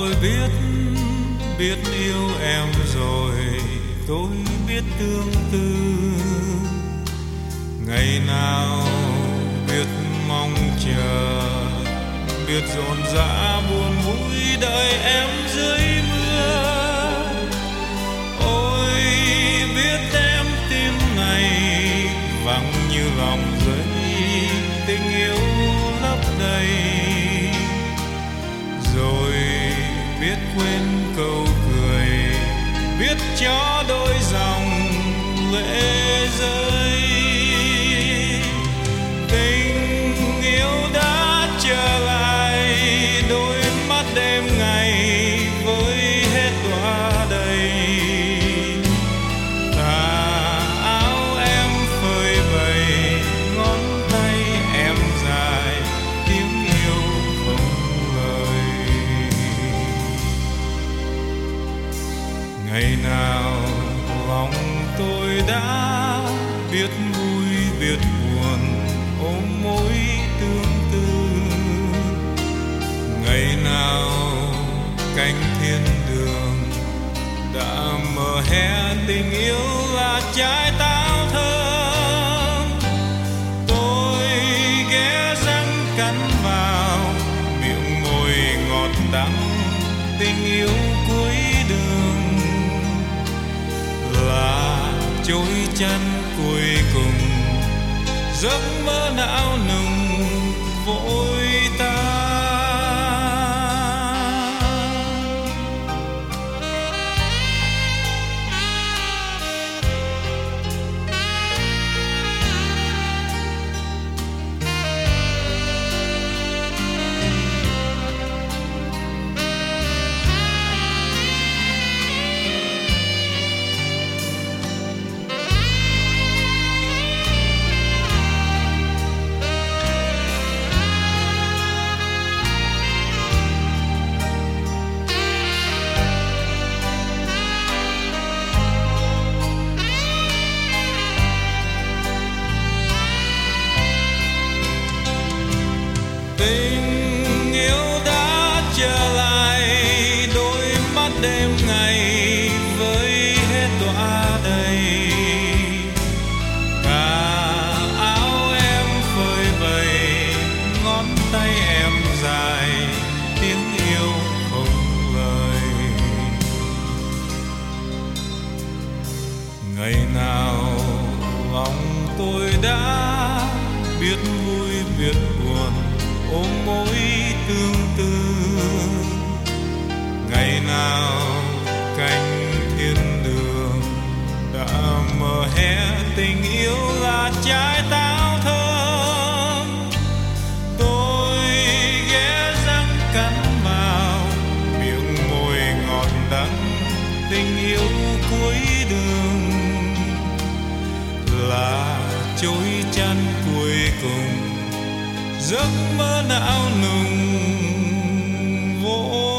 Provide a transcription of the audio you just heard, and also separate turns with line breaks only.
tôi biết yêu em rồi, tôi biết tương tư. Ngày nào biết mong chờ, biết rộn rã buồn vui đợi em dưới mưa. Ôi biết em tim này vắng như lòng giấy, tình yêu lấp đầy. Rồi biết quên câu cười, biết cho đôi dòng lệ rơi. Tình yêu đã trở lại, đôi mắt đêm ngày với hết đóa đầy. Tà áo em phơi bày, ngón tay em dài, tiếng yêu không lời. Ngày nào lòng tôi đã biết vui biết buồn, ôm mối tương tư. Ngày nào cánh thiên đường đã mở hé, tình yêu là trái táo thơm. Tôi ghé răng cắn vào, miệng môi ngọt đắng, tình yêu cuối đường là chối chăn cuối cùng. Giấc mơ não nùng vội tan. Tình yêu đã trở lại, đôi mắt đêm ngày với hết đóa đầy. Cả áo em phơi bày, ngón tay em dài, tiếng yêu không lời. Ngày nào lòng tôi đã biết vui biết buồn, ôm mối tương tư. Ngày nào cánh thiên đường đã mở hé, tình yêu là trái táo thơm. Tôi ghé răng cắn vào, miệng môi ngọt đắng, tình yêu cuối đường là chối chăn cuối cùng. Giấc mơ não nùng vô